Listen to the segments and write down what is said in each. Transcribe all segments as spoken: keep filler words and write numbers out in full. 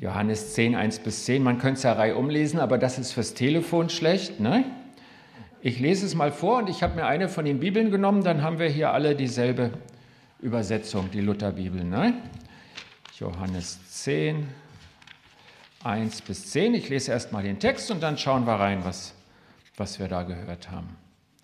Johannes zehn, eins bis zehn, man könnte es ja reihum lesen, aber das ist fürs Telefon schlecht, ne? Ich lese es mal vor und ich habe mir eine von den Bibeln genommen, dann haben wir hier alle dieselbe Übersetzung, die Lutherbibel, ne? Johannes zehn, eins bis zehn, ich lese erst mal den Text und dann schauen wir rein, was, was wir da gehört haben.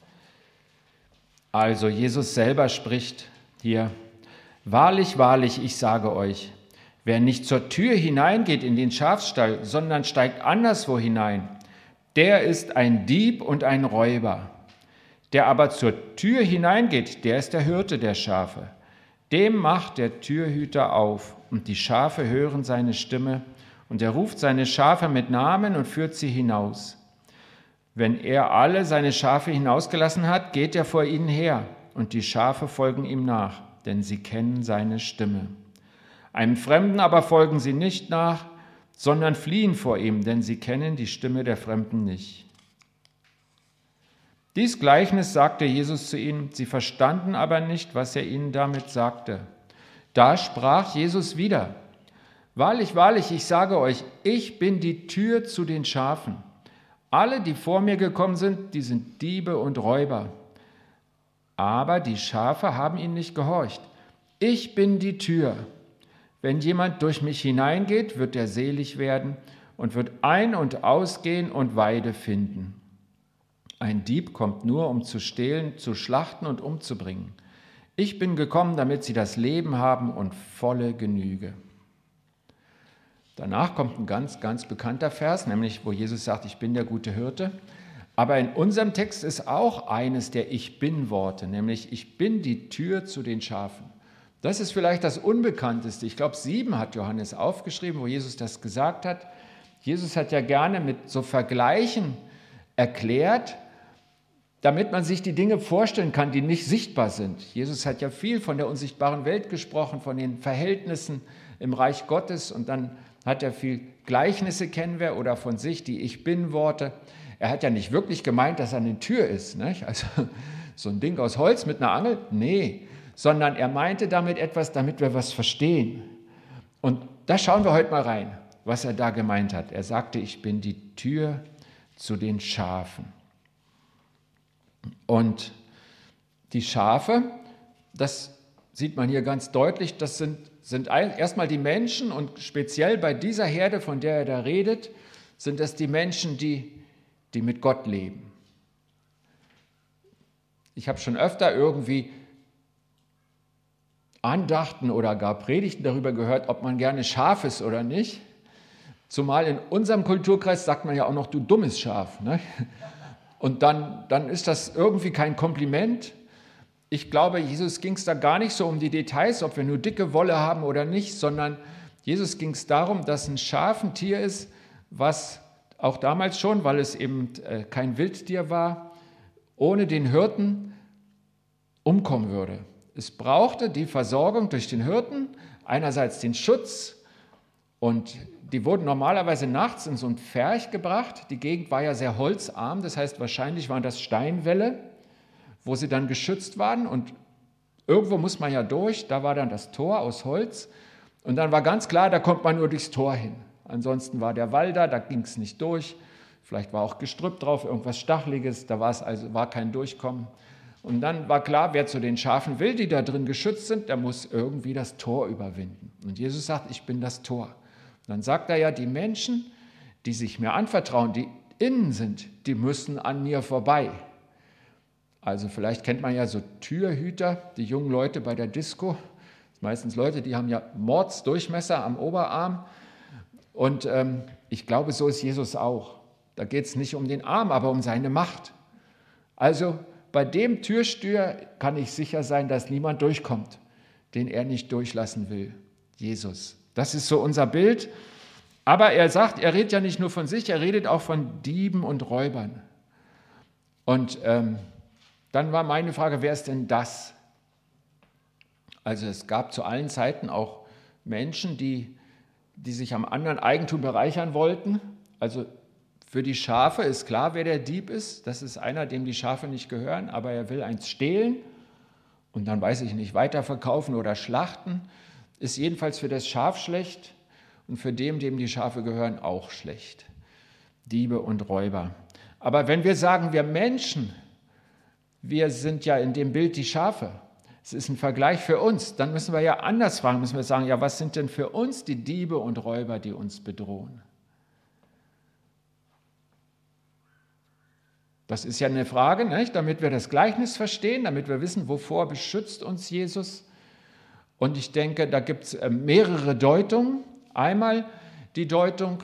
Also Jesus selber spricht hier: Wahrlich, wahrlich, ich sage euch, wer nicht zur Tür hineingeht in den Schafstall, sondern steigt anderswo hinein, der ist ein Dieb und ein Räuber. Der aber zur Tür hineingeht, der ist der Hirte der Schafe. Dem macht der Türhüter auf, und die Schafe hören seine Stimme, und er ruft seine Schafe mit Namen und führt sie hinaus. Wenn er alle seine Schafe hinausgelassen hat, geht er vor ihnen her, und die Schafe folgen ihm nach, denn sie kennen seine Stimme. Einem Fremden aber folgen sie nicht nach, sondern fliehen vor ihm, denn sie kennen die Stimme der Fremden nicht. Dies Gleichnis sagte Jesus zu ihnen, sie verstanden aber nicht, was er ihnen damit sagte. Da sprach Jesus wieder: Wahrlich, wahrlich, ich sage euch, ich bin die Tür zu den Schafen. Alle, die vor mir gekommen sind, die sind Diebe und Räuber. Aber die Schafe haben ihnen nicht gehorcht. Ich bin die Tür. Wenn jemand durch mich hineingeht, wird er selig werden und wird ein- und ausgehen und Weide finden. Ein Dieb kommt nur, um zu stehlen, zu schlachten und umzubringen. Ich bin gekommen, damit sie das Leben haben und volle Genüge. Danach kommt ein ganz, ganz bekannter Vers, nämlich wo Jesus sagt, ich bin der gute Hirte. Aber in unserem Text ist auch eines der Ich-Bin-Worte, nämlich ich bin die Tür zu den Schafen. Das ist vielleicht das Unbekannteste. Ich glaube, sieben hat Johannes aufgeschrieben, wo Jesus das gesagt hat. Jesus hat ja gerne mit so Vergleichen erklärt, damit man sich die Dinge vorstellen kann, die nicht sichtbar sind. Jesus hat ja viel von der unsichtbaren Welt gesprochen, von den Verhältnissen im Reich Gottes, und dann hat er viel Gleichnisse, kennen wir, oder von sich die Ich-Bin-Worte. Er hat ja nicht wirklich gemeint, dass er eine Tür ist, nicht? Also so ein Ding aus Holz mit einer Angel, nee, sondern er meinte damit etwas, damit wir was verstehen. Und da schauen wir heute mal rein, was er da gemeint hat. Er sagte, ich bin die Tür zu den Schafen. Und die Schafe, das sieht man hier ganz deutlich, das sind, sind erstmal die Menschen, und speziell bei dieser Herde, von der er da redet, sind das die Menschen, die, die mit Gott leben. Ich habe schon öfter irgendwie Andachten oder gar Predigten darüber gehört, ob man gerne Schaf ist oder nicht. Zumal in unserem Kulturkreis sagt man ja auch noch, du dummes Schaf, ne? Und dann, dann ist das irgendwie kein Kompliment. Ich glaube, Jesus ging es da gar nicht so um die Details, ob wir nur dicke Wolle haben oder nicht, sondern Jesus ging es darum, dass ein Schaf ein Tier ist, was auch damals schon, weil es eben kein Wildtier war, ohne den Hirten umkommen würde. Es brauchte die Versorgung durch den Hirten, einerseits den Schutz, und die wurden normalerweise nachts in so ein Pferch gebracht. Die Gegend war ja sehr holzarm, das heißt, wahrscheinlich waren das Steinwälle, wo sie dann geschützt waren, und irgendwo muss man ja durch, da war dann das Tor aus Holz, und dann war ganz klar, da kommt man nur durchs Tor hin. Ansonsten war der Wall da, da ging es nicht durch, vielleicht war auch Gestrüpp drauf, irgendwas Stacheliges, da war es also war kein Durchkommen. Und dann war klar, wer zu den Schafen will, die da drin geschützt sind, der muss irgendwie das Tor überwinden. Und Jesus sagt, ich bin das Tor. Und dann sagt er ja, die Menschen, die sich mir anvertrauen, die innen sind, die müssen an mir vorbei. Also vielleicht kennt man ja so Türhüter, die jungen Leute bei der Disco. Meistens Leute, die haben ja Mordsdurchmesser am Oberarm. Und ähm, ich glaube, so ist Jesus auch. Da geht es nicht um den Arm, aber um seine Macht. Also bei dem Türsteher kann ich sicher sein, dass niemand durchkommt, den er nicht durchlassen will. Jesus. Das ist so unser Bild. Aber er sagt, er redet ja nicht nur von sich, er redet auch von Dieben und Räubern. Und ähm, dann war meine Frage, wer ist denn das? Also es gab zu allen Zeiten auch Menschen, die, die sich am anderen Eigentum bereichern wollten. Also für die Schafe ist klar, wer der Dieb ist. Das ist einer, dem die Schafe nicht gehören, aber er will eins stehlen und dann, weiß ich nicht, weiterverkaufen oder schlachten. Ist jedenfalls für das Schaf schlecht. und für den, dem die Schafe gehören, auch schlecht. Diebe und Räuber. Aber wenn wir sagen, wir Menschen, wir sind ja in dem Bild die Schafe, es ist ein Vergleich für uns, dann müssen wir ja anders fragen, müssen wir sagen, ja, was sind denn für uns die Diebe und Räuber, die uns bedrohen? Das ist ja eine Frage, nicht? Damit wir das Gleichnis verstehen, damit wir wissen, wovor beschützt uns Jesus. Und ich denke, da gibt es mehrere Deutungen. Einmal die Deutung,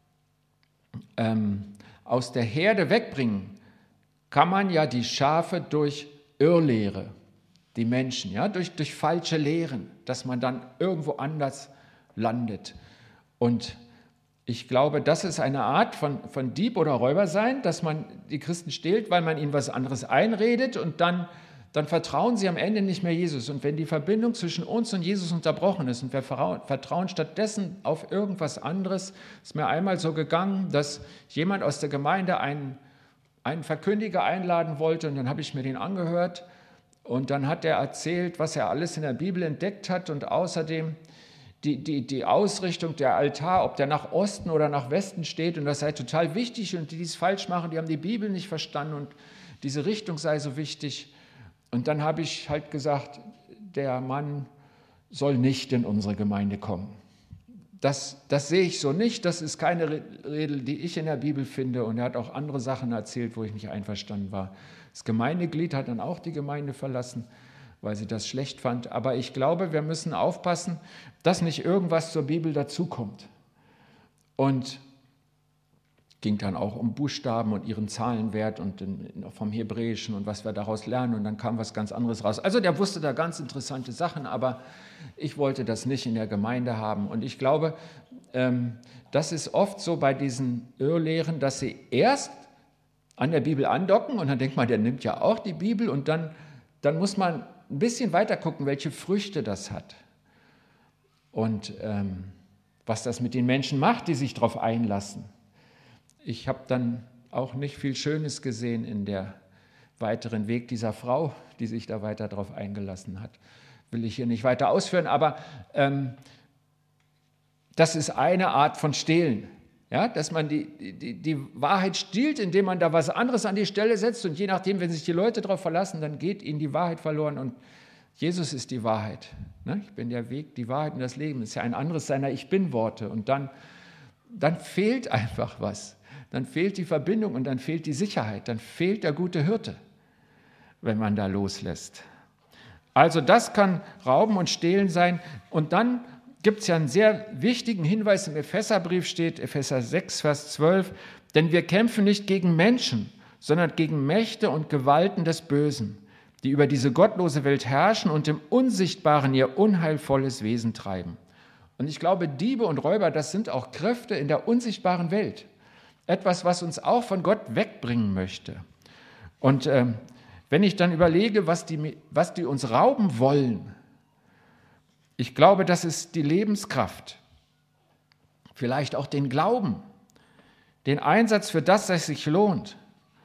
ähm, aus der Herde wegbringen, kann man ja die Schafe durch Irrlehre, die Menschen, ja, durch, durch falsche Lehren, dass man dann irgendwo anders landet. Und ich glaube, das ist eine Art von, von Dieb oder Räuber sein, dass man die Christen stehlt, weil man ihnen was anderes einredet und dann, dann vertrauen sie am Ende nicht mehr Jesus. Und wenn die Verbindung zwischen uns und Jesus unterbrochen ist und wir vertrauen stattdessen auf irgendwas anderes, ist mir einmal so gegangen, dass jemand aus der Gemeinde einen, einen Verkündiger einladen wollte und dann habe ich mir den angehört und dann hat er erzählt, was er alles in der Bibel entdeckt hat und außerdem Die, die, die Ausrichtung der Altar, ob der nach Osten oder nach Westen steht und das sei total wichtig und die, die es falsch machen, die haben die Bibel nicht verstanden und diese Richtung sei so wichtig. Und dann habe ich halt gesagt, der Mann soll nicht in unsere Gemeinde kommen. Das, das sehe ich so nicht, das ist keine Regel, die ich in der Bibel finde und er hat auch andere Sachen erzählt, wo ich nicht einverstanden war. Das Gemeindeglied hat dann auch die Gemeinde verlassen, weil sie das schlecht fand. Aber ich glaube, wir müssen aufpassen, dass nicht irgendwas zur Bibel dazukommt. Und ging dann auch um Buchstaben und ihren Zahlenwert und vom Hebräischen und was wir daraus lernen. Und dann kam was ganz anderes raus. Also der wusste da ganz interessante Sachen, aber ich wollte das nicht in der Gemeinde haben. Und ich glaube, das ist oft so bei diesen Irrlehren, dass sie erst an der Bibel andocken und dann denkt man, der nimmt ja auch die Bibel und dann, dann muss man ein bisschen weiter gucken, welche Früchte das hat und ähm, was das mit den Menschen macht, die sich darauf einlassen. Ich habe dann auch nicht viel Schönes gesehen in der weiteren Weg dieser Frau, die sich da weiter darauf eingelassen hat. Will ich hier nicht weiter ausführen, aber ähm, das ist eine Art von Stehlen. Ja, dass man die, die, die Wahrheit stiehlt, indem man da was anderes an die Stelle setzt und je nachdem, wenn sich die Leute darauf verlassen, dann geht ihnen die Wahrheit verloren und Jesus ist die Wahrheit. Ne? Ich bin der Weg, die Wahrheit und das Leben. Das ist ja ein anderes seiner Ich-Bin-Worte und dann, dann fehlt einfach was. Dann fehlt die Verbindung und dann fehlt die Sicherheit, dann fehlt der gute Hirte, wenn man da loslässt. Also das kann Rauben und Stehlen sein und dann gibt es ja einen sehr wichtigen Hinweis im Epheserbrief, steht Epheser sechs, Vers zwölf, denn wir kämpfen nicht gegen Menschen, sondern gegen Mächte und Gewalten des Bösen, die über diese gottlose Welt herrschen und im Unsichtbaren ihr unheilvolles Wesen treiben. Und ich glaube, Diebe und Räuber, das sind auch Kräfte in der unsichtbaren Welt. Etwas, was uns auch von Gott wegbringen möchte. Und äh, wenn ich dann überlege, was die, was die uns rauben wollen, ich glaube, das ist die Lebenskraft, vielleicht auch den Glauben, den Einsatz für das, was sich lohnt.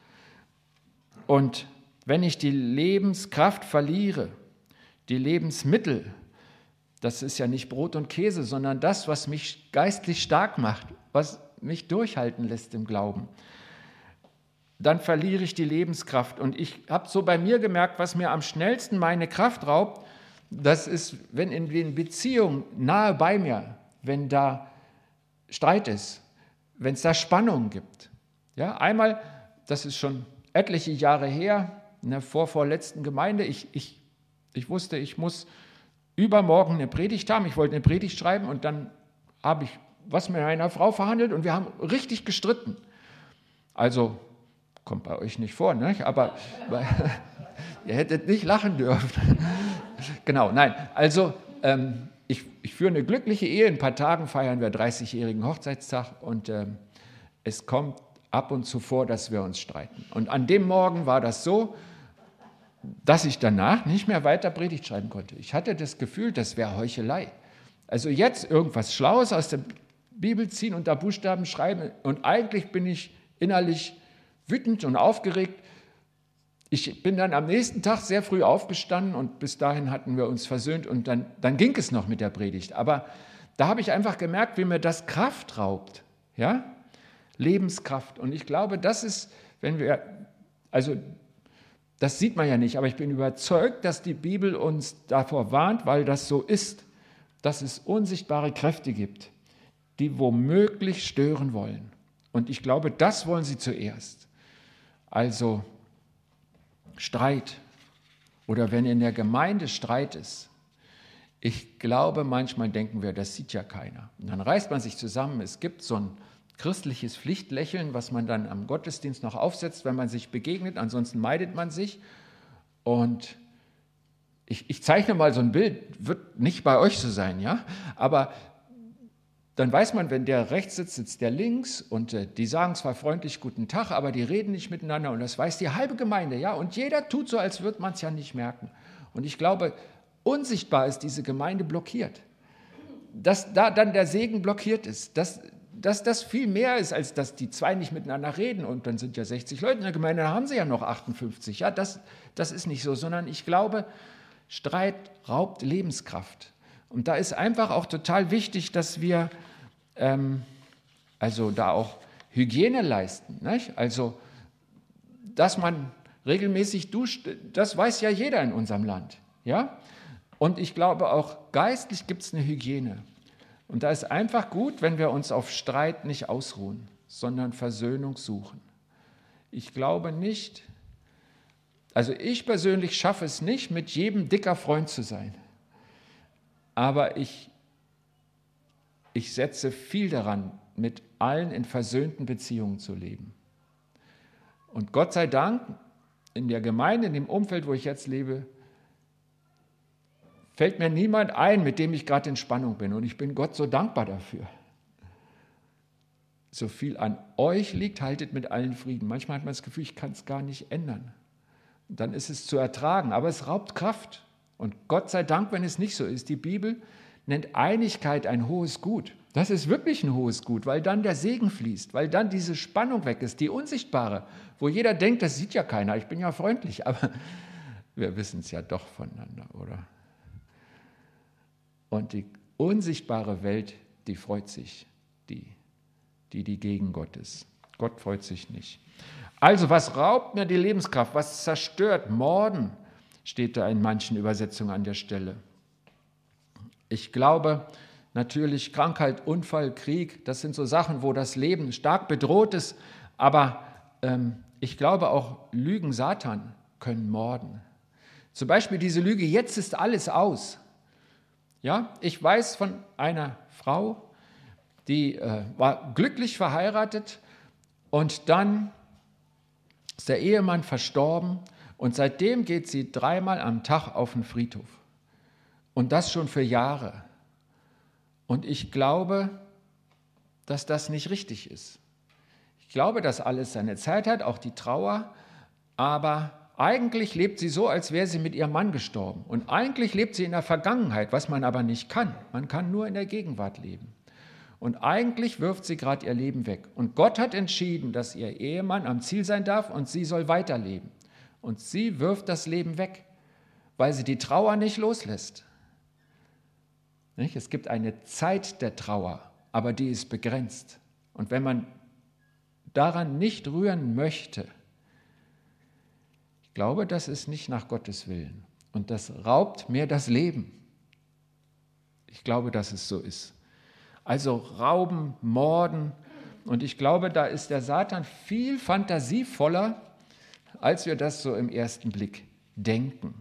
Und wenn ich die Lebenskraft verliere, die Lebensmittel, das ist ja nicht Brot und Käse, sondern das, was mich geistlich stark macht, was mich durchhalten lässt im Glauben, dann verliere ich die Lebenskraft. Und ich habe so bei mir gemerkt, was mir am schnellsten meine Kraft raubt, das ist, wenn in den Beziehungen nahe bei mir, wenn da Streit ist, wenn es da Spannungen gibt. Ja, einmal, das ist schon etliche Jahre her, in der vorvorletzten Gemeinde, ich, ich, ich wusste, ich muss übermorgen eine Predigt haben, ich wollte eine Predigt schreiben und dann habe ich was mit meiner Frau verhandelt und wir haben richtig gestritten. Also, kommt bei euch nicht vor, ne? Aber ihr hättet nicht lachen dürfen. Genau, nein, also ähm, ich, ich führe eine glückliche Ehe, in ein paar Tagen feiern wir dreißigjährigen Hochzeitstag und ähm, es kommt ab und zu vor, dass wir uns streiten. Und an dem Morgen war das so, dass ich danach nicht mehr weiter Predigt schreiben konnte. Ich hatte das Gefühl, das wäre Heuchelei. Also jetzt irgendwas Schlaues aus der Bibel ziehen und da Buchstaben schreiben und eigentlich bin ich innerlich wütend und aufgeregt. Ich bin dann am nächsten Tag sehr früh aufgestanden und bis dahin hatten wir uns versöhnt und dann, dann ging es noch mit der Predigt. Aber da habe ich einfach gemerkt, wie mir das Kraft raubt, ja, Lebenskraft. Und ich glaube, das ist, wenn wir, also das sieht man ja nicht, aber ich bin überzeugt, dass die Bibel uns davor warnt, weil das so ist, dass es unsichtbare Kräfte gibt, die womöglich stören wollen. Und ich glaube, das wollen sie zuerst. Also Streit oder wenn in der Gemeinde Streit ist. Ich glaube, manchmal denken wir, das sieht ja keiner. Und dann reißt man sich zusammen. Es gibt so ein christliches Pflichtlächeln, was man dann am Gottesdienst noch aufsetzt, wenn man sich begegnet. Ansonsten meidet man sich. Und ich, ich zeichne mal so ein Bild, wird nicht bei euch so sein, ja? Aber dann weiß man, wenn der rechts sitzt, sitzt der links und äh, die sagen zwar freundlich guten Tag, aber die reden nicht miteinander und das weiß die halbe Gemeinde, ja? Und jeder tut so, als würde man es ja nicht merken. Und ich glaube, unsichtbar ist diese Gemeinde blockiert. Dass da dann der Segen blockiert ist, dass, dass das viel mehr ist, als dass die zwei nicht miteinander reden und dann sind ja sechzig Leute in der Gemeinde, dann haben sie ja noch achtundfünfzig. Ja, das, das ist nicht so, sondern ich glaube, Streit raubt Lebenskraft. Und da ist einfach auch total wichtig, dass wir ähm, also da auch Hygiene leisten. Nicht? Also, dass man regelmäßig duscht, das weiß ja jeder in unserem Land. Ja? Und ich glaube auch, geistlich gibt es eine Hygiene. Und da ist einfach gut, wenn wir uns auf Streit nicht ausruhen, sondern Versöhnung suchen. Ich glaube nicht, also ich persönlich schaffe es nicht, mit jedem dicker Freund zu sein. Aber ich, ich setze viel daran, mit allen in versöhnten Beziehungen zu leben. Und Gott sei Dank, in der Gemeinde, in dem Umfeld, wo ich jetzt lebe, fällt mir niemand ein, mit dem ich gerade in Spannung bin. Und ich bin Gott so dankbar dafür. So viel an euch liegt, haltet mit allen Frieden. Manchmal hat man das Gefühl, ich kann es gar nicht ändern. Und dann ist es zu ertragen, aber es raubt Kraft. Und Gott sei Dank, wenn es nicht so ist, die Bibel nennt Einigkeit ein hohes Gut. Das ist wirklich ein hohes Gut, weil dann der Segen fließt, weil dann diese Spannung weg ist, die unsichtbare, wo jeder denkt, das sieht ja keiner, ich bin ja freundlich, aber wir wissen es ja doch voneinander, oder? Und die unsichtbare Welt, die freut sich, die, die, die gegen Gott ist. Gott freut sich nicht. Also, was raubt mir die Lebenskraft? Was zerstört? Morden steht da in manchen Übersetzungen an der Stelle. Ich glaube, natürlich Krankheit, Unfall, Krieg, das sind so Sachen, wo das Leben stark bedroht ist. Aber ähm, ich glaube auch, Lügen Satan können morden. Zum Beispiel diese Lüge, jetzt ist alles aus. Ja, ich weiß von einer Frau, die äh, war glücklich verheiratet und dann ist der Ehemann verstorben und seitdem geht sie dreimal am Tag auf den Friedhof. Und das schon für Jahre. Und ich glaube, dass das nicht richtig ist. Ich glaube, dass alles seine Zeit hat, auch die Trauer, aber eigentlich lebt sie so, als wäre sie mit ihrem Mann gestorben. Und eigentlich lebt sie in der Vergangenheit, was man aber nicht kann. Man kann nur in der Gegenwart leben. Und eigentlich wirft sie gerade ihr Leben weg. Und Gott hat entschieden, dass ihr Ehemann am Ziel sein darf und sie soll weiterleben. Und sie wirft das Leben weg, weil sie die Trauer nicht loslässt. Nicht? Es gibt eine Zeit der Trauer, aber die ist begrenzt. Und wenn man daran nicht rühren möchte, ich glaube, das ist nicht nach Gottes Willen. Und das raubt mir das Leben. Ich glaube, dass es so ist. Also rauben, morden. Und ich glaube, da ist der Satan viel fantasievoller, als wir das so im ersten Blick denken.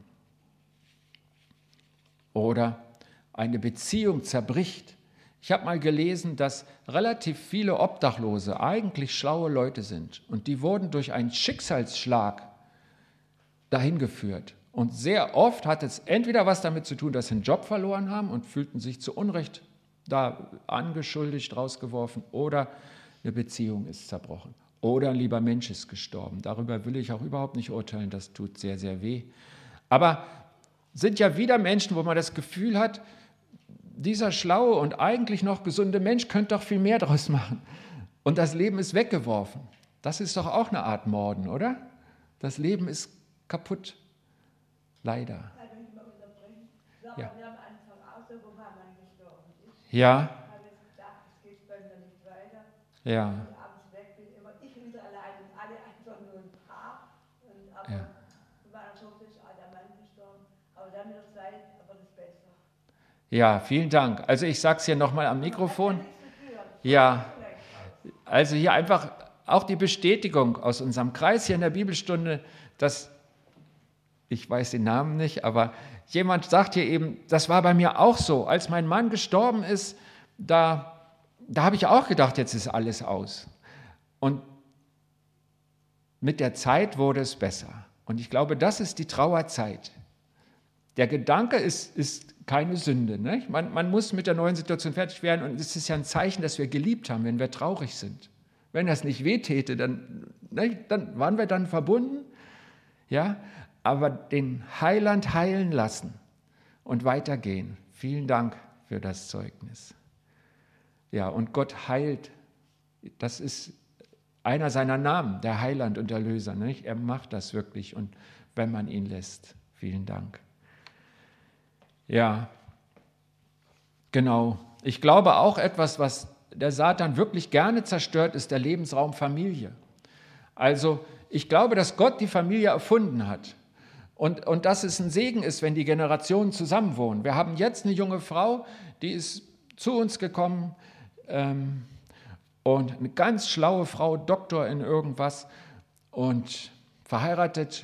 Oder eine Beziehung zerbricht. Ich habe mal gelesen, dass relativ viele Obdachlose eigentlich schlaue Leute sind. Und die wurden durch einen Schicksalsschlag dahin geführt. Und sehr oft hat es entweder was damit zu tun, dass sie einen Job verloren haben und fühlten sich zu Unrecht da angeschuldigt, rausgeworfen, oder eine Beziehung ist zerbrochen. Oder ein lieber Mensch ist gestorben. Darüber will ich auch überhaupt nicht urteilen, das tut sehr, sehr weh. Aber sind ja wieder Menschen, wo man das Gefühl hat, dieser schlaue und eigentlich noch gesunde Mensch könnte doch viel mehr draus machen. Und das Leben ist weggeworfen. Das ist doch auch eine Art Morden, oder? Das Leben ist kaputt. Leider. Ja. Ja, habe jetzt gedacht, es geht bei mir nicht weiter. ja, Wenn ich abends weg bin, immer ich wieder allein und alle einfach nur ein Paar. Und aber ja. in meiner Tochter ist auch der Mann gestorben. Aber dann mit der Zeit aber das besser. Ja, vielen Dank. Also ich sage es hier nochmal am Mikrofon. Nichts zu führen. Ja, Vielleicht aus. also hier einfach auch die Bestätigung aus unserem Kreis hier in der Bibelstunde, dass, ich weiß den Namen nicht, aber jemand sagt hier eben, das war bei mir auch so. Als mein Mann gestorben ist, da, da habe ich auch gedacht, jetzt ist alles aus. Und mit der Zeit wurde es besser. Und ich glaube, das ist die Trauerzeit. Der Gedanke ist, ist keine Sünde. Ne? Man, man muss mit der neuen Situation fertig werden und es ist ja ein Zeichen, dass wir geliebt haben, wenn wir traurig sind. Wenn das nicht wehtäte, dann, ne, dann waren wir dann verbunden. Ja? Aber den Heiland heilen lassen und weitergehen. Vielen Dank für das Zeugnis. Ja, und Gott heilt. Das ist einer seiner Namen, der Heiland und Erlöser. Nicht? Er macht das wirklich und wenn man ihn lässt. Vielen Dank. Ja, genau. Ich glaube auch etwas, was der Satan wirklich gerne zerstört, ist der Lebensraum Familie. Also ich glaube, dass Gott die Familie erfunden hat und, und dass es ein Segen ist, wenn die Generationen zusammenwohnen. Wir haben jetzt eine junge Frau, die ist zu uns gekommen ähm, und eine ganz schlaue Frau, Doktor in irgendwas und verheiratet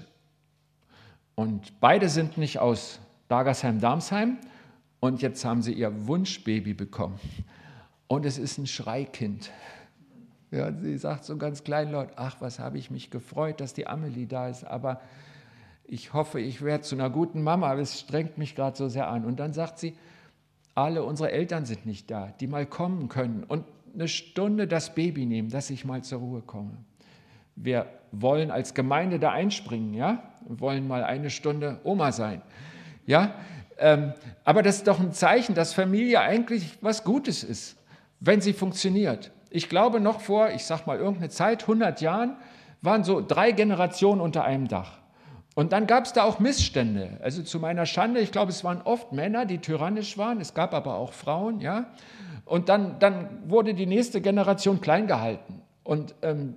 und beide sind nicht aus Dagersheim-Darmsheim und jetzt haben sie ihr Wunschbaby bekommen. Und es ist ein Schreikind. Ja, sie sagt so ganz kleinlaut, ach, was habe ich mich gefreut, dass die Amelie da ist, aber ich hoffe, ich werde zu einer guten Mama, aber es strengt mich gerade so sehr an. Und dann sagt sie, alle unsere Eltern sind nicht da, die mal kommen können und eine Stunde das Baby nehmen, dass ich mal zur Ruhe komme. Wir wollen als Gemeinde da einspringen, ja, wir wollen mal eine Stunde Oma sein. Ja, ähm, aber das ist doch ein Zeichen, dass Familie eigentlich was Gutes ist, wenn sie funktioniert. Ich glaube, noch vor, ich sag mal irgendeine Zeit, hundert Jahren, waren so drei Generationen unter einem Dach. Und dann gab es da auch Missstände. Also zu meiner Schande, ich glaube, es waren oft Männer, die tyrannisch waren, es gab aber auch Frauen, ja. Und dann, dann wurde die nächste Generation klein gehalten. Und ähm,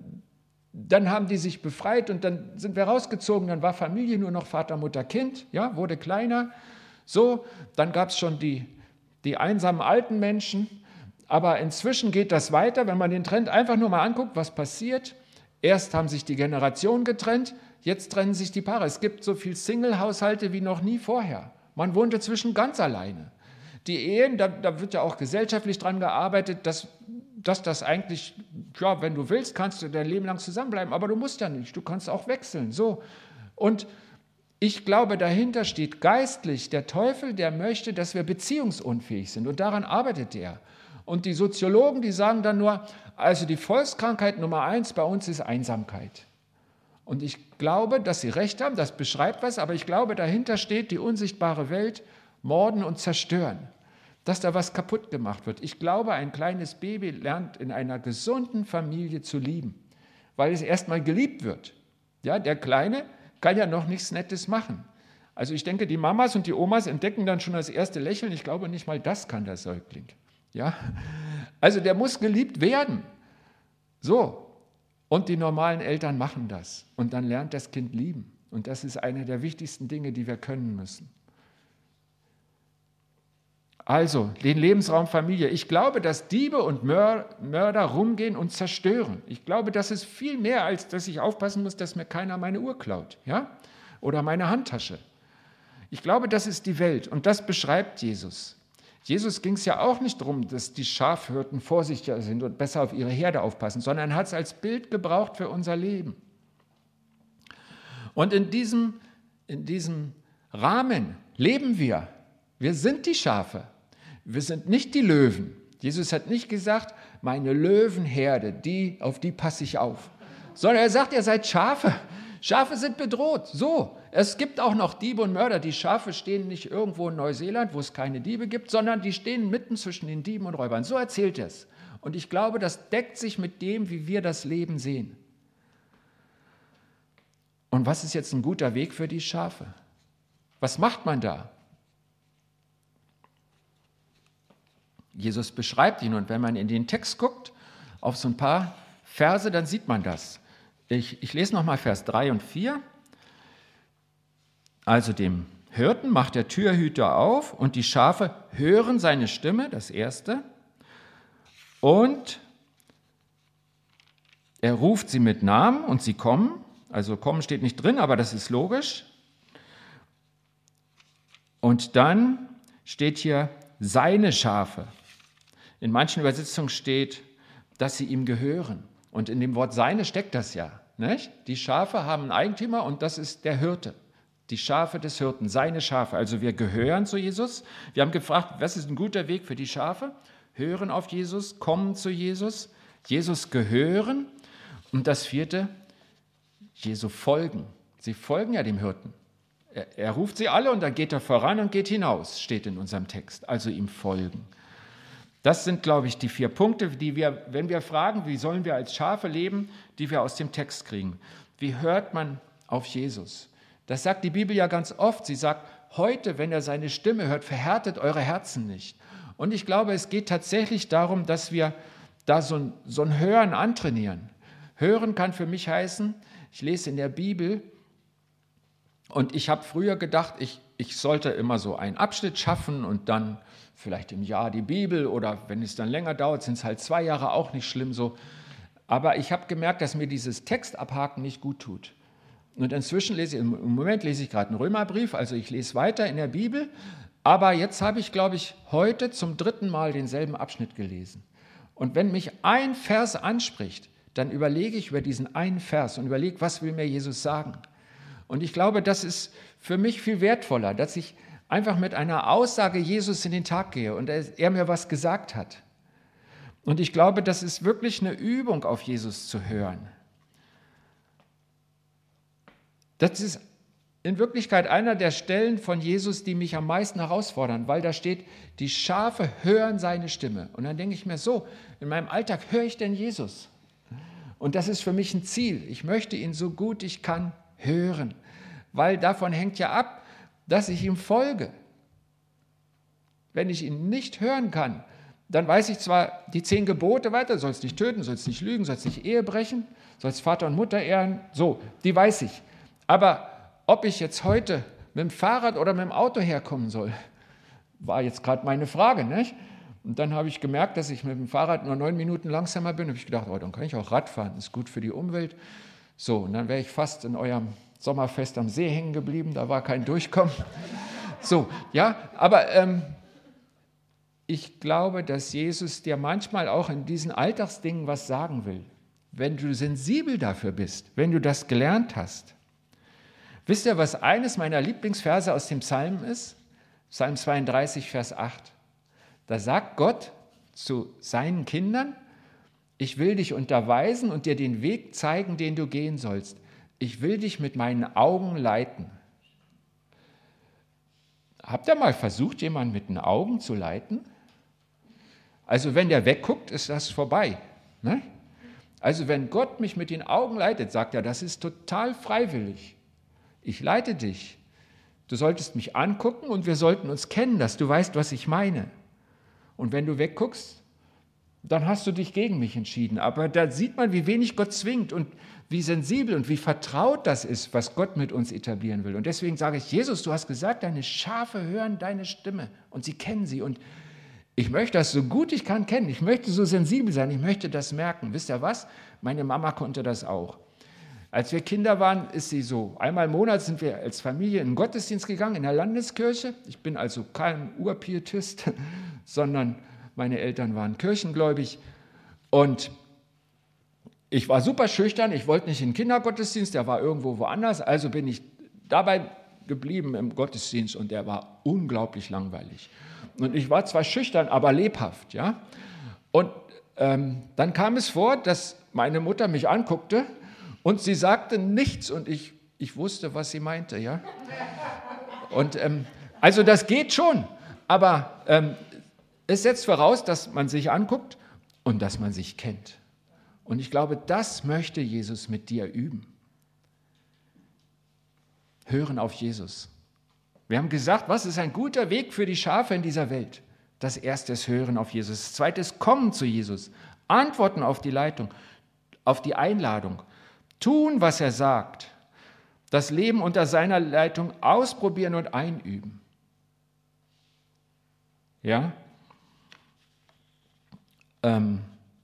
dann haben die sich befreit und dann sind wir rausgezogen, dann war Familie nur noch Vater, Mutter, Kind, ja, wurde kleiner. So, dann gab es schon die, die einsamen alten Menschen, aber inzwischen geht das weiter, wenn man den Trend einfach nur mal anguckt, was passiert. Erst haben sich die Generationen getrennt, jetzt trennen sich die Paare. Es gibt so viele Single-Haushalte wie noch nie vorher. Man wohnt inzwischen ganz alleine. Die Ehen, da, da wird ja auch gesellschaftlich dran gearbeitet, dass dass das eigentlich, ja, wenn du willst, kannst du dein Leben lang zusammenbleiben, aber du musst ja nicht, du kannst auch wechseln, so. Und ich glaube, dahinter steht geistlich der Teufel, der möchte, dass wir beziehungsunfähig sind und daran arbeitet er. Und die Soziologen, die sagen dann nur, also die Volkskrankheit Nummer eins bei uns ist Einsamkeit. Und ich glaube, dass sie recht haben, das beschreibt was, aber ich glaube, dahinter steht die unsichtbare Welt, morden und zerstören. Dass da was kaputt gemacht wird. Ich glaube, ein kleines Baby lernt in einer gesunden Familie zu lieben, weil es erstmal geliebt wird. Ja, der Kleine kann ja noch nichts Nettes machen. Also ich denke, die Mamas und die Omas entdecken dann schon das erste Lächeln. Ich glaube, nicht mal das kann der Säugling. Ja, also der muss geliebt werden. So, und die normalen Eltern machen das. Und dann lernt das Kind lieben. Und das ist eine der wichtigsten Dinge, die wir können müssen. Also, den Lebensraum Familie. Ich glaube, dass Diebe und Mörder rumgehen und zerstören. Ich glaube, das ist viel mehr, als dass ich aufpassen muss, dass mir keiner meine Uhr klaut, ja? Oder meine Handtasche. Ich glaube, das ist die Welt und das beschreibt Jesus. Jesus ging es ja auch nicht darum, dass die Schafhirten vorsichtiger sind und besser auf ihre Herde aufpassen, sondern er hat es als Bild gebraucht für unser Leben. Und in diesem, in diesem Rahmen leben wir. Wir sind die Schafe. Wir sind nicht die Löwen. Jesus hat nicht gesagt, meine Löwenherde, die, auf die passe ich auf. Sondern er sagt, ihr seid Schafe. Schafe sind bedroht. So, es gibt auch noch Diebe und Mörder. Die Schafe stehen nicht irgendwo in Neuseeland, wo es keine Diebe gibt, sondern die stehen mitten zwischen den Dieben und Räubern. So erzählt er es. Und ich glaube, das deckt sich mit dem, wie wir das Leben sehen. Und was ist jetzt ein guter Weg für die Schafe? Was macht man da? Jesus beschreibt ihn. Und wenn man in den Text guckt, auf so ein paar Verse, dann sieht man das. Ich, ich lese nochmal Vers drei und vier. Also dem Hirten macht der Türhüter auf und die Schafe hören seine Stimme, das erste. Und er ruft sie mit Namen und sie kommen. Also kommen steht nicht drin, aber das ist logisch. Und dann steht hier seine Schafe. In manchen Übersetzungen steht, dass sie ihm gehören. Und in dem Wort seine steckt das ja. Nicht? Die Schafe haben einen Eigentümer und das ist der Hirte. Die Schafe des Hirten, seine Schafe. Also wir gehören zu Jesus. Wir haben gefragt, was ist ein guter Weg für die Schafe? Hören auf Jesus, kommen zu Jesus, Jesus gehören. Und das vierte, Jesu folgen. Sie folgen ja dem Hirten. Er, er ruft sie alle und dann geht er voran und geht hinaus, steht in unserem Text. Also ihm folgen. Das sind, glaube ich, die vier Punkte, die wir, wenn wir fragen, wie sollen wir als Schafe leben, die wir aus dem Text kriegen. Wie hört man auf Jesus? Das sagt die Bibel ja ganz oft. Sie sagt, heute, wenn ihr seine Stimme hört, verhärtet eure Herzen nicht. Und ich glaube, es geht tatsächlich darum, dass wir da so ein, so ein Hören antrainieren. Hören kann für mich heißen, ich lese in der Bibel und ich habe früher gedacht, ich, ich sollte immer so einen Abschnitt schaffen und dann vielleicht im Jahr die Bibel oder wenn es dann länger dauert, sind es halt zwei Jahre, auch nicht schlimm so. Aber ich habe gemerkt, dass mir dieses Textabhaken nicht gut tut. Und inzwischen lese ich, im Moment lese ich gerade einen Römerbrief, also ich lese weiter in der Bibel, aber jetzt habe ich, glaube ich, heute zum dritten Mal denselben Abschnitt gelesen. Und wenn mich ein Vers anspricht, dann überlege ich über diesen einen Vers und überlege, was will mir Jesus sagen? Und ich glaube, das ist für mich viel wertvoller, dass ich einfach mit einer Aussage Jesus in den Tag gehe und er, er mir was gesagt hat. Und ich glaube, das ist wirklich eine Übung, auf Jesus zu hören. Das ist in Wirklichkeit einer der Stellen von Jesus, die mich am meisten herausfordern, weil da steht, die Schafe hören seine Stimme. Und dann denke ich mir so, in meinem Alltag höre ich denn Jesus? Und das ist für mich ein Ziel. Ich möchte ihn so gut ich kann hören, weil davon hängt ja ab, dass ich ihm folge. Wenn ich ihn nicht hören kann, dann weiß ich zwar die zehn Gebote weiter, sollst nicht töten, sollst nicht lügen, sollst nicht Ehe brechen, sollst Vater und Mutter ehren, so, die weiß ich. Aber ob ich jetzt heute mit dem Fahrrad oder mit dem Auto herkommen soll, war jetzt gerade meine Frage, nicht? Und dann habe ich gemerkt, dass ich mit dem Fahrrad nur neun Minuten langsamer bin. Da habe ich gedacht, oh, dann kann ich auch Rad fahren, ist gut für die Umwelt. So, und dann wäre ich fast in eurem Sommerfest am See hängen geblieben, da war kein Durchkommen. So, ja, aber ähm, ich glaube, dass Jesus dir manchmal auch in diesen Alltagsdingen was sagen will, wenn du sensibel dafür bist, wenn du das gelernt hast. Wisst ihr, was eines meiner Lieblingsverse aus dem Psalm ist? Psalm zweiunddreißig, Vers acht. Da sagt Gott zu seinen Kindern, ich will dich unterweisen und dir den Weg zeigen, den du gehen sollst. Ich will dich mit meinen Augen leiten. Habt ihr mal versucht, jemanden mit den Augen zu leiten? Also wenn der wegguckt, ist das vorbei. Ne? Also wenn Gott mich mit den Augen leitet, sagt er, das ist total freiwillig. Ich leite dich. Du solltest mich angucken und wir sollten uns kennen, dass du weißt, was ich meine. Und wenn du wegguckst, dann hast du dich gegen mich entschieden. Aber da sieht man, wie wenig Gott zwingt und wie sensibel und wie vertraut das ist, was Gott mit uns etablieren will. Und deswegen sage ich, Jesus, du hast gesagt, deine Schafe hören deine Stimme und sie kennen sie. Und ich möchte das so gut ich kann kennen. Ich möchte so sensibel sein. Ich möchte das merken. Wisst ihr was? Meine Mama konnte das auch. Als wir Kinder waren, ist sie so. Einmal im Monat sind wir als Familie in den Gottesdienst gegangen, in der Landeskirche. Ich bin also kein Urpietist, sondern meine Eltern waren kirchengläubig. Und ich war super schüchtern. Ich wollte nicht in den Kindergottesdienst, der war irgendwo woanders. Also bin ich dabei geblieben im Gottesdienst und der war unglaublich langweilig. Und ich war zwar schüchtern, aber lebhaft. Ja? Und ähm, dann kam es vor, dass meine Mutter mich anguckte und sie sagte nichts und ich, ich wusste, was sie meinte. Ja? Und ähm, also das geht schon, aber ähm, es setzt voraus, dass man sich anguckt und dass man sich kennt. Und ich glaube, das möchte Jesus mit dir üben. Hören auf Jesus. Wir haben gesagt, was ist ein guter Weg für die Schafe in dieser Welt? Das erste ist Hören auf Jesus. Das zweite ist Kommen zu Jesus. Antworten auf die Leitung, auf die Einladung. Tun, was er sagt. Das Leben unter seiner Leitung ausprobieren und einüben. Ja? Ähm,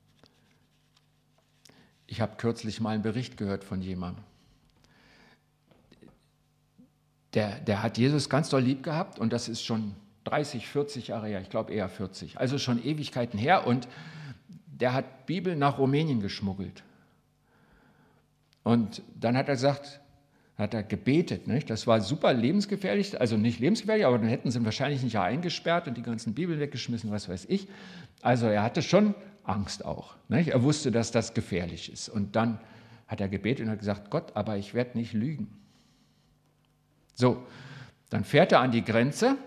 ich habe kürzlich mal einen Bericht gehört von jemandem. Der, der hat Jesus ganz doll lieb gehabt und das ist schon dreißig, vierzig Jahre her, ich glaube eher vierzig, also schon Ewigkeiten her, und der hat Bibel nach Rumänien geschmuggelt. Und dann hat er gesagt, hat er gebetet, nicht? Das war super lebensgefährlich, also nicht lebensgefährlich, aber dann hätten sie ihn wahrscheinlich nicht eingesperrt und die ganzen Bibeln weggeschmissen, was weiß ich. Also er hatte schon Angst auch, nicht? Er wusste, dass das gefährlich ist. Und dann hat er gebetet und hat gesagt, Gott, aber ich werde nicht lügen. So, dann fährt er an die Grenze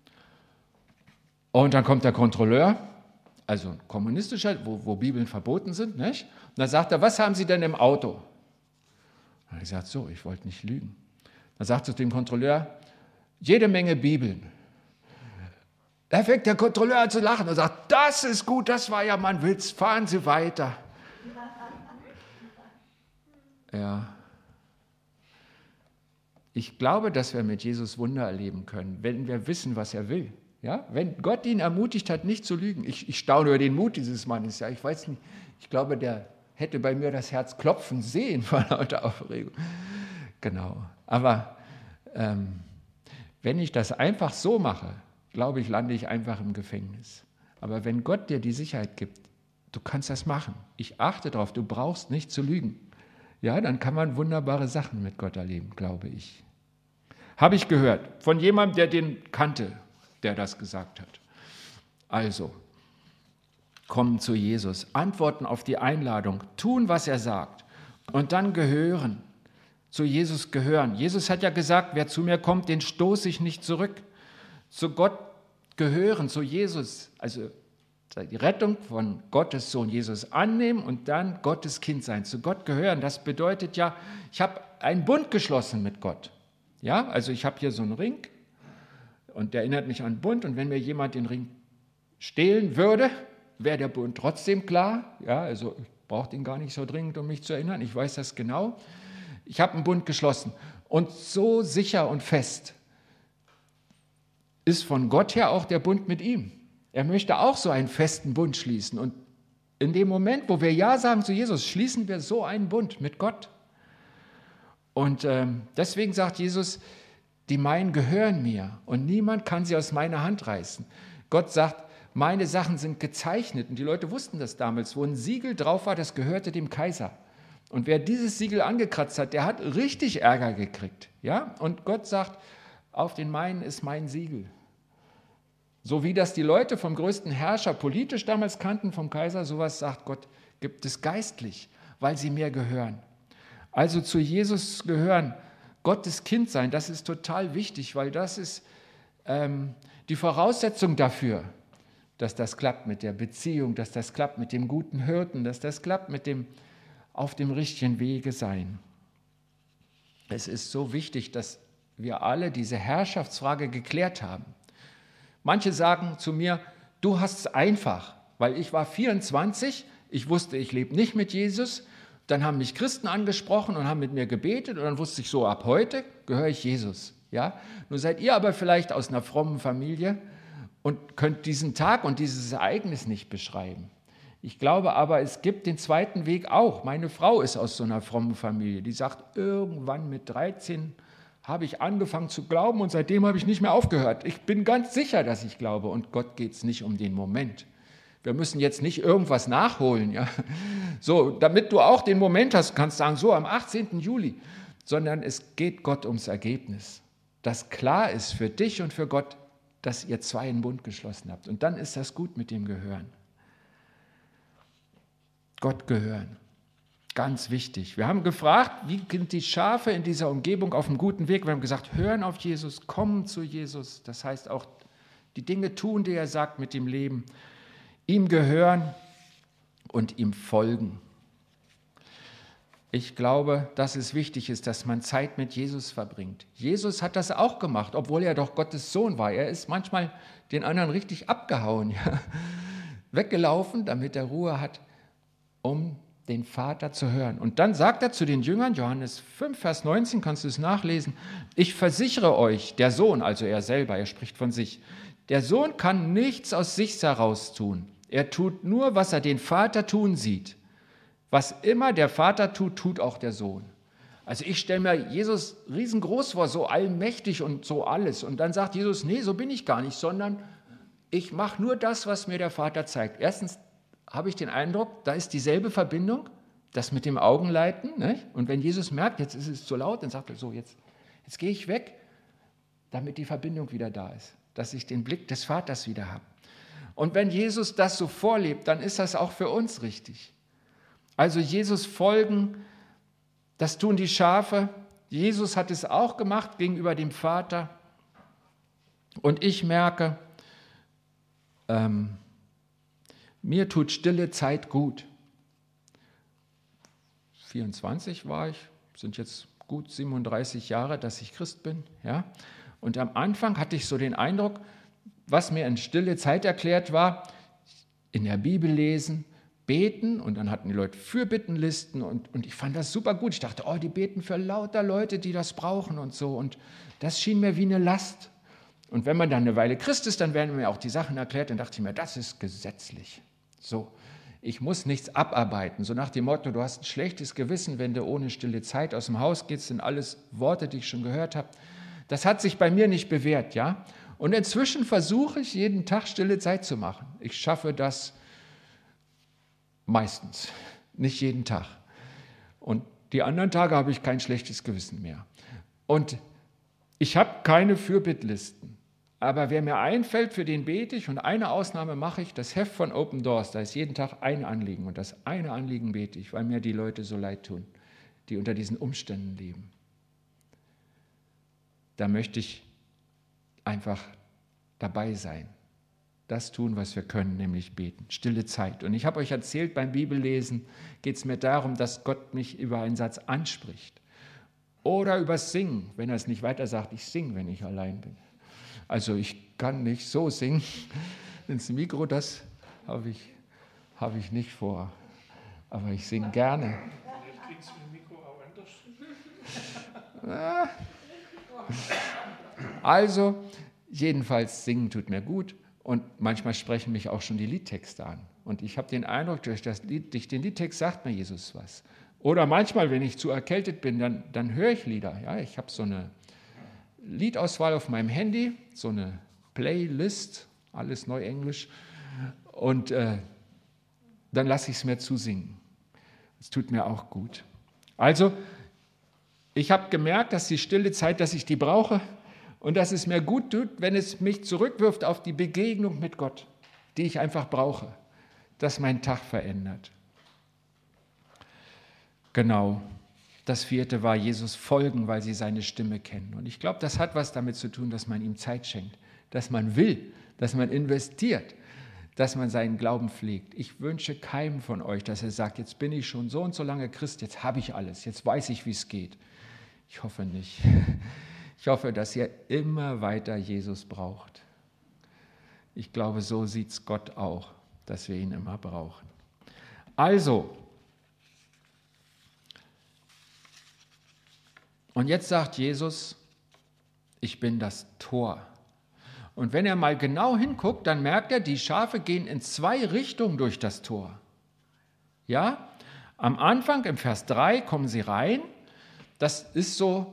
und dann kommt der Kontrolleur, also ein kommunistischer, wo, wo Bibeln verboten sind, nicht? Und dann sagt er, was haben Sie denn im Auto? Dann hat er gesagt, so, ich wollte nicht lügen. Dann sagt er zu dem Kontrolleur, jede Menge Bibeln. Da fängt der Kontrolleur an zu lachen und sagt, das ist gut, das war ja mal ein Witz, fahren Sie weiter. Ja. Ich glaube, dass wir mit Jesus Wunder erleben können, wenn wir wissen, was er will. Ja? Wenn Gott ihn ermutigt hat, nicht zu lügen. Ich, ich staune über den Mut dieses Mannes. Ja? Ich weiß nicht, ich glaube, der hätte bei mir das Herz klopfen sehen vor lauter Aufregung. Genau. Aber ähm, wenn ich das einfach so mache, glaube ich, lande ich einfach im Gefängnis. Aber wenn Gott dir die Sicherheit gibt, du kannst das machen. Ich achte darauf, du brauchst nicht zu lügen. Ja, dann kann man wunderbare Sachen mit Gott erleben, glaube ich. Habe ich gehört von jemandem, der den kannte, der das gesagt hat. Also, kommen zu Jesus, antworten auf die Einladung, tun, was er sagt und dann gehören, zu Jesus gehören. Jesus hat ja gesagt, wer zu mir kommt, den stoße ich nicht zurück. Zu Gott gehören, zu Jesus, also die Rettung von Gottes Sohn Jesus annehmen und dann Gottes Kind sein, zu Gott gehören. Das bedeutet ja, ich habe einen Bund geschlossen mit Gott. Ja, also ich habe hier so einen Ring und der erinnert mich an einen Bund, und wenn mir jemand den Ring stehlen würde, wäre der Bund trotzdem klar. Ja, also ich brauche den gar nicht so dringend, um mich zu erinnern. Ich weiß das genau. Ich habe einen Bund geschlossen und so sicher und fest ist von Gott her auch der Bund mit ihm. Er möchte auch so einen festen Bund schließen. Und in dem Moment, wo wir Ja sagen zu Jesus, schließen wir so einen Bund mit Gott. Und ähm, deswegen sagt Jesus, die meinen gehören mir und niemand kann sie aus meiner Hand reißen. Gott sagt, meine Sachen sind gezeichnet. Und die Leute wussten das damals, wo ein Siegel drauf war, das gehörte dem Kaiser. Und wer dieses Siegel angekratzt hat, der hat richtig Ärger gekriegt. Ja? Und Gott sagt, auf den meinen ist mein Siegel. So wie das die Leute vom größten Herrscher politisch damals kannten, vom Kaiser, sowas sagt Gott, gibt es geistlich, weil sie mir gehören. Also zu Jesus gehören, Gottes Kind sein, das ist total wichtig, weil das ist ähm, die Voraussetzung dafür, dass das klappt mit der Beziehung, dass das klappt mit dem guten Hirten, dass das klappt mit dem auf dem richtigen Wege sein. Es ist so wichtig, dass wir alle diese Herrschaftsfrage geklärt haben. Manche sagen zu mir, du hast es einfach, weil ich war vierundzwanzig, ich wusste, ich lebe nicht mit Jesus, dann haben mich Christen angesprochen und haben mit mir gebetet und dann wusste ich so, ab heute gehöre ich Jesus. Ja? Nun seid ihr aber vielleicht aus einer frommen Familie und könnt diesen Tag und dieses Ereignis nicht beschreiben. Ich glaube aber, es gibt den zweiten Weg auch. Meine Frau ist aus so einer frommen Familie, die sagt, irgendwann mit dreizehn habe ich angefangen zu glauben und seitdem habe ich nicht mehr aufgehört. Ich bin ganz sicher, dass ich glaube, und Gott geht es nicht um den Moment. Wir müssen jetzt nicht irgendwas nachholen, ja? So, damit du auch den Moment hast, kannst sagen, so am achtzehnten Juli, sondern es geht Gott ums Ergebnis, dass klar ist für dich und für Gott, dass ihr zwei einen Bund geschlossen habt. Und dann ist das gut mit dem Gehören. Gott gehören. Ganz wichtig. Wir haben gefragt, wie sind die Schafe in dieser Umgebung auf einem guten Weg? Wir haben gesagt, hören auf Jesus, kommen zu Jesus. Das heißt auch, die Dinge tun, die er sagt mit dem Leben. Ihm gehören und ihm folgen. Ich glaube, dass es wichtig ist, dass man Zeit mit Jesus verbringt. Jesus hat das auch gemacht, obwohl er doch Gottes Sohn war. Er ist manchmal den anderen richtig abgehauen, ja? Weggelaufen, damit er Ruhe hat, um den Vater zu hören. Und dann sagt er zu den Jüngern, Johannes fünf, Vers neunzehn, kannst du es nachlesen, ich versichere euch, der Sohn, also er selber, er spricht von sich, der Sohn kann nichts aus sich heraus tun. Er tut nur, was er den Vater tun sieht. Was immer der Vater tut, tut auch der Sohn. Also ich stelle mir Jesus riesengroß vor, so allmächtig und so alles. Und dann sagt Jesus, nee, so bin ich gar nicht, sondern ich mache nur das, was mir der Vater zeigt. Erstens habe ich den Eindruck, da ist dieselbe Verbindung, das mit dem Augenleiten. Ne? Und wenn Jesus merkt, jetzt ist es zu laut, dann sagt er so, jetzt, jetzt gehe ich weg, damit die Verbindung wieder da ist, dass ich den Blick des Vaters wieder habe. Und wenn Jesus das so vorlebt, dann ist das auch für uns richtig. Also Jesus folgen, das tun die Schafe. Jesus hat es auch gemacht gegenüber dem Vater. Und ich merke, ähm, mir tut stille Zeit gut. vierundzwanzig war ich, sind jetzt gut siebenunddreißig Jahre, dass ich Christ bin. Ja? Und am Anfang hatte ich so den Eindruck, was mir in stille Zeit erklärt war, in der Bibel lesen, beten, und dann hatten die Leute Fürbittenlisten und, und ich fand das super gut. Ich dachte, oh, die beten für lauter Leute, die das brauchen und so, und das schien mir wie eine Last. Und wenn man dann eine Weile Christ ist, dann werden mir auch die Sachen erklärt, dann dachte ich mir, das ist gesetzlich. So, ich muss nichts abarbeiten, so nach dem Motto, du hast ein schlechtes Gewissen, wenn du ohne stille Zeit aus dem Haus gehst, sind alles Worte, die ich schon gehört habe. Das hat sich bei mir nicht bewährt, ja. Und inzwischen versuche ich, jeden Tag stille Zeit zu machen. Ich schaffe das meistens, nicht jeden Tag. Und die anderen Tage habe ich kein schlechtes Gewissen mehr. Und ich habe keine Fürbittlisten. Aber wer mir einfällt, für den bete ich, und eine Ausnahme mache ich, das Heft von Open Doors, da ist jeden Tag ein Anliegen, und das eine Anliegen bete ich, weil mir die Leute so leid tun, die unter diesen Umständen leben. Da möchte ich einfach dabei sein. Das tun, was wir können, nämlich beten. Stille Zeit. Und ich habe euch erzählt, beim Bibellesen geht es mir darum, dass Gott mich über einen Satz anspricht. Oder übers Singen, wenn er es nicht weiter sagt, ich singe, wenn ich allein bin. Also ich kann nicht so singen ins Mikro, das habe ich, habe ich nicht vor. Aber ich singe gerne. Vielleicht kriegst du ein Mikro auch anders. Also, jedenfalls singen tut mir gut. Und manchmal sprechen mich auch schon die Liedtexte an. Und ich habe den Eindruck, durch, das Lied, durch den Liedtext sagt mir Jesus was. Oder manchmal, wenn ich zu erkältet bin, dann, dann höre ich Lieder. Ja, ich habe so eine Liedauswahl auf meinem Handy, so eine Playlist, alles Neuenglisch. Und äh, dann lasse ich es mir zusingen. Das tut mir auch gut. Also, ich habe gemerkt, dass die stille Zeit, dass ich die brauche, und dass es mir gut tut, wenn es mich zurückwirft auf die Begegnung mit Gott, die ich einfach brauche, dass mein Tag verändert. Genau. Das vierte war Jesus folgen, weil sie seine Stimme kennen. Und ich glaube, das hat was damit zu tun, dass man ihm Zeit schenkt, dass man will, dass man investiert, dass man seinen Glauben pflegt. Ich wünsche keinem von euch, dass er sagt, jetzt bin ich schon so und so lange Christ, jetzt habe ich alles, jetzt weiß ich, wie es geht. Ich hoffe nicht. Ich hoffe, dass ihr immer weiter Jesus braucht. Ich glaube, so sieht es Gott auch, dass wir ihn immer brauchen. Also, und jetzt sagt Jesus, ich bin das Tor. Und wenn er mal genau hinguckt, dann merkt er, die Schafe gehen in zwei Richtungen durch das Tor. Ja, am Anfang, im Vers drei, kommen sie rein. Das ist so,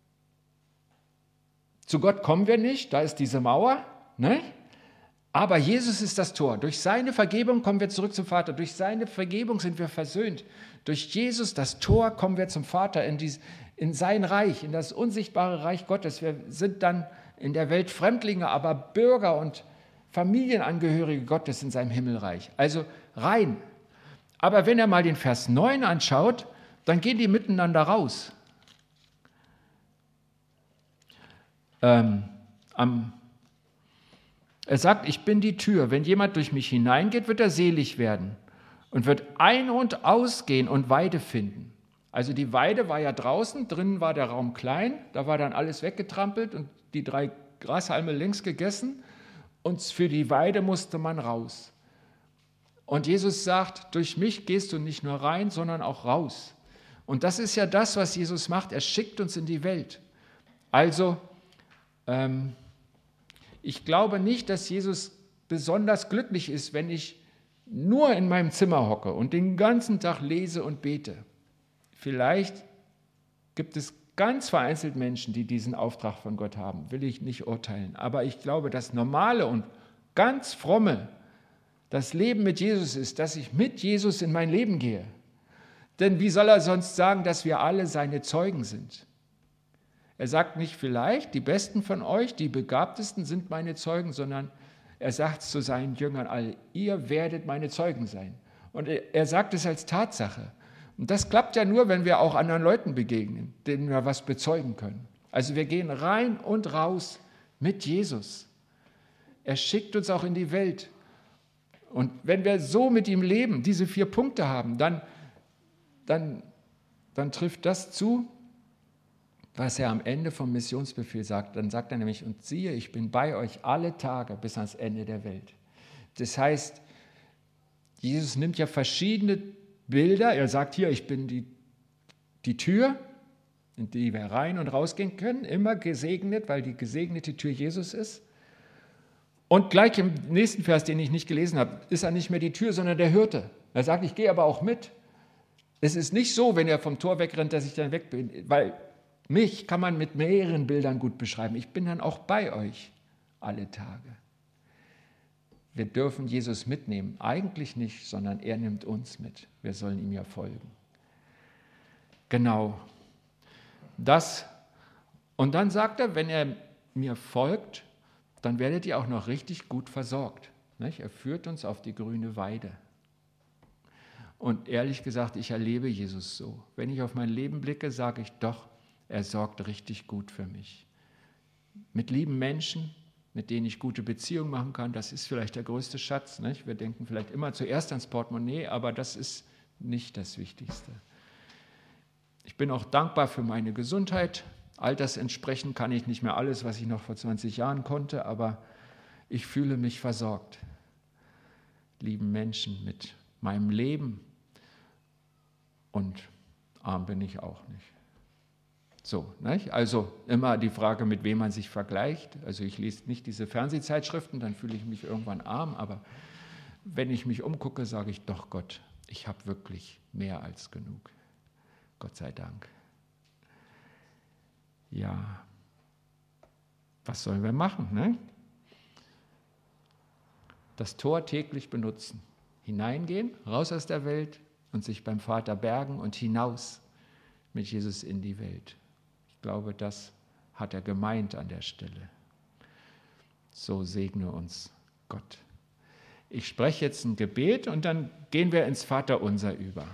zu Gott kommen wir nicht, da ist diese Mauer, ne? Aber Jesus ist das Tor. Durch seine Vergebung kommen wir zurück zum Vater. Durch seine Vergebung sind wir versöhnt. Durch Jesus, das Tor, kommen wir zum Vater, in, dies, in sein Reich, in das unsichtbare Reich Gottes. Wir sind dann in der Welt Fremdlinge, aber Bürger und Familienangehörige Gottes in seinem Himmelreich. Also rein. Aber wenn er mal den Vers neun anschaut, dann gehen die miteinander raus. Ähm, am, er sagt, ich bin die Tür. Wenn jemand durch mich hineingeht, wird er selig werden und wird ein- und ausgehen und Weide finden. Also die Weide war ja draußen, drinnen war der Raum klein, da war dann alles weggetrampelt und die drei Grashalme links gegessen und für die Weide musste man raus. Und Jesus sagt, durch mich gehst du nicht nur rein, sondern auch raus. Und das ist ja das, was Jesus macht, er schickt uns in die Welt. Also, ähm, ich glaube nicht, dass Jesus besonders glücklich ist, wenn ich nur in meinem Zimmer hocke und den ganzen Tag lese und bete. Vielleicht gibt es ganz vereinzelt Menschen, die diesen Auftrag von Gott haben, will ich nicht urteilen. Aber ich glaube, das Normale und ganz Fromme, das Leben mit Jesus ist, dass ich mit Jesus in mein Leben gehe. Denn wie soll er sonst sagen, dass wir alle seine Zeugen sind? Er sagt nicht vielleicht, die Besten von euch, die Begabtesten sind meine Zeugen, sondern er sagt zu seinen Jüngern alle, ihr werdet meine Zeugen sein. Und er sagt es als Tatsache. Und das klappt ja nur, wenn wir auch anderen Leuten begegnen, denen wir was bezeugen können. Also wir gehen rein und raus mit Jesus. Er schickt uns auch in die Welt. Und wenn wir so mit ihm leben, diese vier Punkte haben, dann, dann, dann trifft das zu, was er am Ende vom Missionsbefehl sagt. Dann sagt er nämlich, und siehe, ich bin bei euch alle Tage bis ans Ende der Welt. Das heißt, Jesus nimmt ja verschiedene Bilder. Er sagt hier, ich bin die, die Tür, in die wir rein und rausgehen können, immer gesegnet, weil die gesegnete Tür Jesus ist. Und gleich im nächsten Vers, den ich nicht gelesen habe, ist er nicht mehr die Tür, sondern der Hirte. Er sagt, ich gehe aber auch mit. Es ist nicht so, wenn er vom Tor wegrennt, dass ich dann weg bin, weil mich kann man mit mehreren Bildern gut beschreiben. Ich bin dann auch bei euch alle Tage. Wir dürfen Jesus mitnehmen. Eigentlich nicht, sondern er nimmt uns mit. Wir sollen ihm ja folgen. Genau. Das. Und dann sagt er, wenn er mir folgt, dann werdet ihr auch noch richtig gut versorgt. Er führt uns auf die grüne Weide. Und ehrlich gesagt, ich erlebe Jesus so. Wenn ich auf mein Leben blicke, sage ich doch, er sorgt richtig gut für mich. Mit lieben Menschen, mit denen ich gute Beziehungen machen kann, das ist vielleicht der größte Schatz. Nicht? Wir denken vielleicht immer zuerst ans Portemonnaie, aber das ist nicht das Wichtigste. Ich bin auch dankbar für meine Gesundheit. Altersentsprechend kann ich nicht mehr alles, was ich noch vor zwanzig Jahren konnte, aber ich fühle mich versorgt. Lieben Menschen mit meinem Leben und arm bin ich auch nicht. So, nicht? Also immer die Frage, mit wem man sich vergleicht. Also ich lese nicht diese Fernsehzeitschriften, dann fühle ich mich irgendwann arm, aber wenn ich mich umgucke, sage ich doch Gott, ich habe wirklich mehr als genug. Gott sei Dank. Ja, was sollen wir machen? Ne? Das Tor täglich benutzen, hineingehen, raus aus der Welt und sich beim Vater bergen und hinaus mit Jesus in die Welt. Ich glaube, das hat er gemeint an der Stelle. So segne uns Gott. Ich spreche jetzt ein Gebet und dann gehen wir ins Vaterunser über.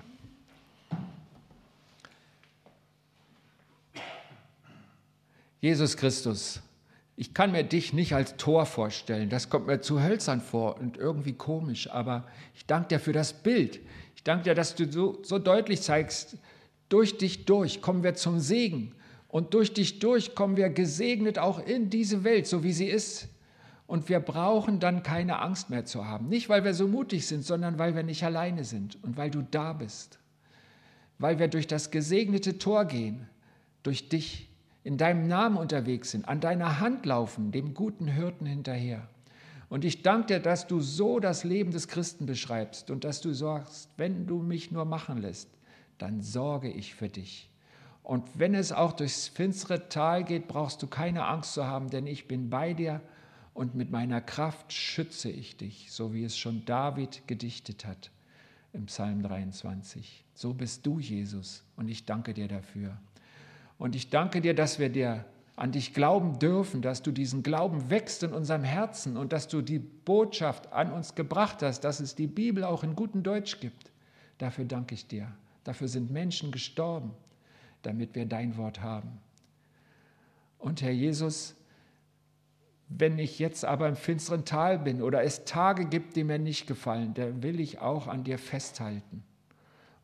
Jesus Christus, ich kann mir dich nicht als Tor vorstellen, das kommt mir zu hölzern vor und irgendwie komisch, aber ich danke dir für das Bild. Ich danke dir, dass du so, so deutlich zeigst, durch dich durch kommen wir zum Segen und durch dich durch kommen wir gesegnet auch in diese Welt, so wie sie ist. Und wir brauchen dann keine Angst mehr zu haben, nicht weil wir so mutig sind, sondern weil wir nicht alleine sind und weil du da bist, weil wir durch das gesegnete Tor gehen, durch dich in deinem Namen unterwegs sind, an deiner Hand laufen, dem guten Hirten hinterher. Und ich danke dir, dass du so das Leben des Christen beschreibst und dass du sagst, wenn du mich nur machen lässt, dann sorge ich für dich. Und wenn es auch durchs finstere Tal geht, brauchst du keine Angst zu haben, denn ich bin bei dir und mit meiner Kraft schütze ich dich, so wie es schon David gedichtet hat im Psalm dreiundzwanzig. So bist du, Jesus, und ich danke dir dafür. Und ich danke dir, dass wir dir an dich glauben dürfen, dass du diesen Glauben wächst in unserem Herzen und dass du die Botschaft an uns gebracht hast, dass es die Bibel auch in gutem Deutsch gibt. Dafür danke ich dir. Dafür sind Menschen gestorben, damit wir dein Wort haben. Und Herr Jesus, wenn ich jetzt aber im finsteren Tal bin oder es Tage gibt, die mir nicht gefallen, dann will ich auch an dir festhalten.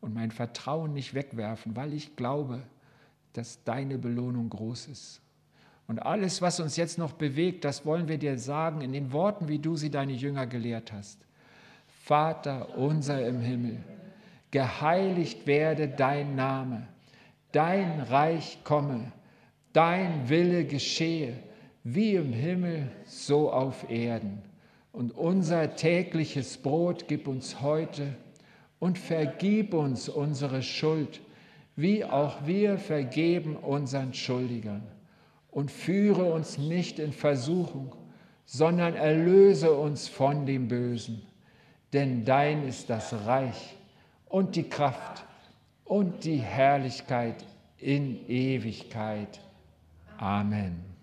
und mein Vertrauen nicht wegwerfen, weil ich glaube, dass deine Belohnung groß ist. Und alles, was uns jetzt noch bewegt, das wollen wir dir sagen in den Worten, wie du sie deine Jünger gelehrt hast. Vater unser im Himmel, geheiligt werde dein Name, dein Reich komme, dein Wille geschehe, wie im Himmel, so auf Erden. Und unser tägliches Brot gib uns heute und vergib uns unsere Schuld, wie auch wir vergeben unseren Schuldigern. Und führe uns nicht in Versuchung, sondern erlöse uns von dem Bösen. Denn dein ist das Reich und die Kraft und die Herrlichkeit in Ewigkeit. Amen.